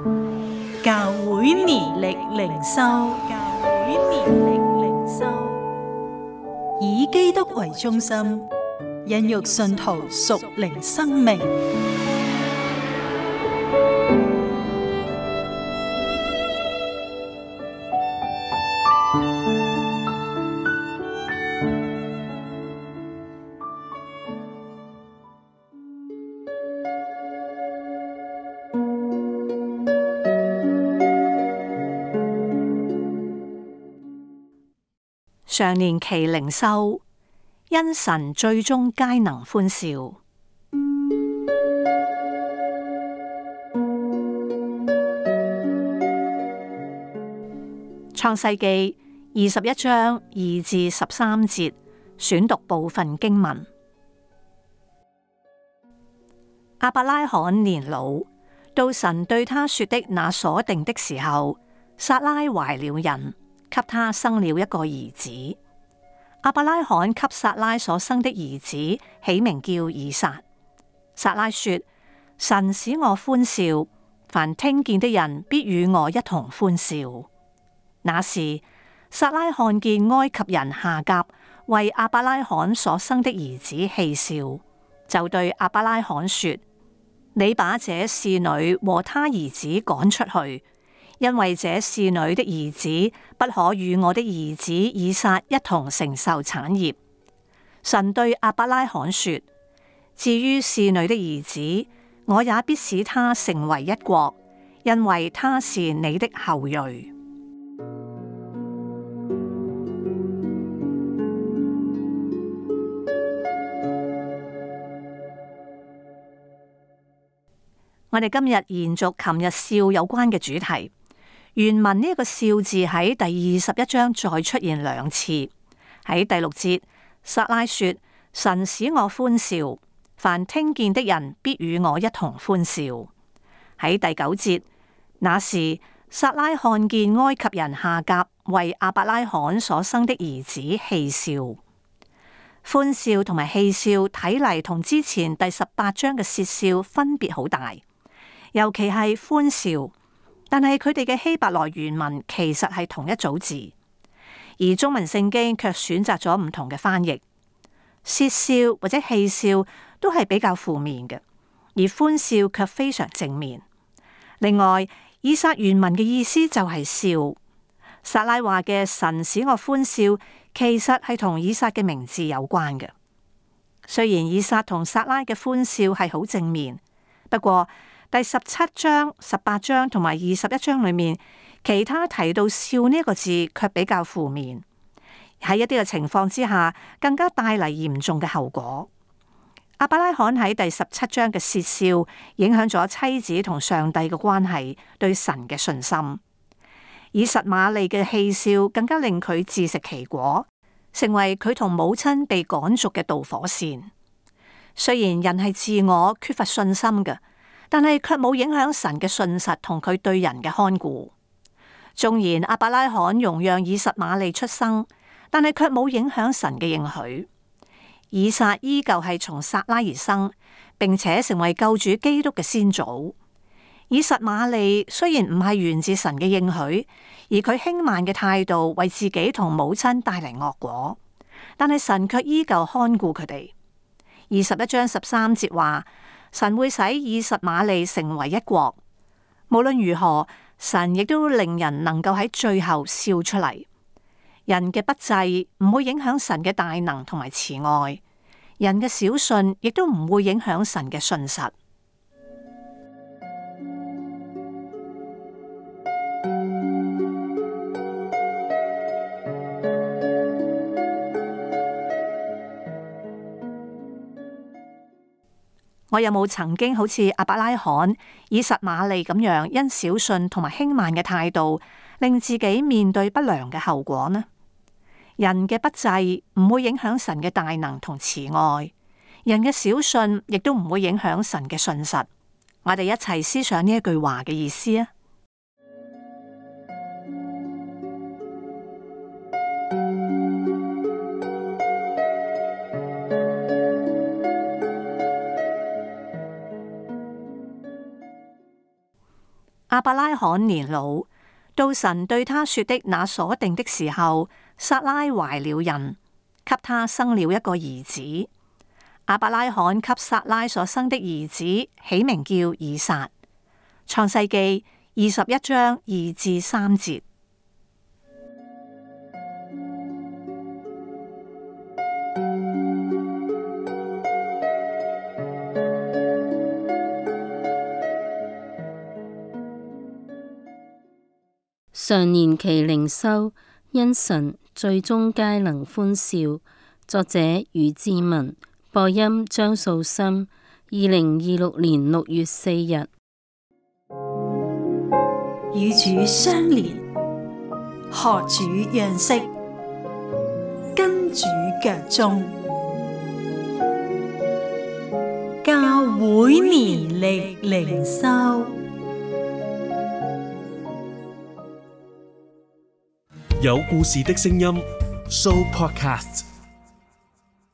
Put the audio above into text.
教會年曆靈修，以基督為中心，孕育信徒屬靈生命。 常年期靈修，因神最終皆能歡笑。創世記21章2至13節，選讀部分經文。亞伯拉罕年老，到神對他說的那所定的時候，撒拉懷了孕，給他生了一個兒子。亞伯拉罕給撒拉所生的兒子起名叫以撒。撒拉說：神使我歡笑，凡聽見的人必與我一同歡笑。那時，撒拉看見埃及人夏甲為亞伯拉罕所生的兒子戲笑，就對亞伯拉罕說：你把這侍女和她兒子趕出去，因為這侍女的兒子不可與我的兒子以撒一同承受產業。神對亞伯拉罕說：至於侍女的兒子，我也必使他成為一國，因為他是你的後裔。我哋今日延續琴日笑有關嘅主題。原文呢個笑字喺第21章再出現2次。喺第6節，撒拉說：神使我歡笑，凡聽見的人必與我一同歡笑。喺第9節，那時撒拉看見埃及人夏甲為亞伯拉罕所生的兒子戲笑。歡笑同埋戲笑睇嚟同之前第18章嘅竊笑分別好大。尤其係歡笑，但係佢哋嘅希伯來原文其實係同一組字，而中文聖經卻選擇咗唔同嘅翻譯。竊笑或者戲笑都係比較負面嘅，而歡笑卻非常正面。另外，以撒原文嘅意思就係笑。撒拉話嘅神使我歡笑，其實係同以撒嘅名字有關嘅。雖然以撒同撒拉嘅歡笑係好正面，不過第17章、18章同埋21章裏面，其他提到笑呢個字卻比較負面，喺一啲嘅情況之下，更加帶嚟嚴重嘅後果。亞伯拉罕喺第17章嘅竊笑，影響咗妻子同上帝嘅關係，對神嘅信心。以實瑪利嘅戲笑，更加令佢自食其果，成為佢同母親被趕逐嘅導火線。雖然人係自我缺乏信心嘅，但係卻冇影響神嘅信實同佢對人嘅看顧。縱然亞伯拉罕容讓以實瑪利出生，但係卻冇影響神嘅應許。以撒依舊係從撒拉而生，並且成為救主基督嘅先祖。以實瑪利雖然唔係源自神嘅應許，而佢輕慢嘅態度為自己同母親帶嚟惡果，但係神卻依舊看顧佢哋。21章13節話：神會使以實瑪利成為一國。無論如何，神亦都令人能夠喺最後笑出嚟。人嘅不濟唔會影響神嘅大能同埋慈愛，人嘅小信亦都唔會影響神嘅信實。我有冇曾經好似亞伯拉罕、以實瑪利咁樣，因小信同埋輕慢嘅態度，令自己面對不良嘅後果呢？人嘅不濟唔會影響神嘅大能同慈愛，人嘅小信亦都唔會影響神嘅信實。我哋一齊思想呢一句話嘅意思啊！ 亞伯拉罕年老，到神對他說的那所定的時候，撒拉懷了孕，給他生了一個兒子。亞伯拉罕給撒拉所生的兒子起名叫以撒。創世記21章2至3節。 常年期靈修，因神最終皆能歡笑。作者余志文，播音張素心。2026年6月4日。 與主相連，學主樣式，跟主腳蹤，教會年曆靈修。 有故事的聲音 Show Podcast。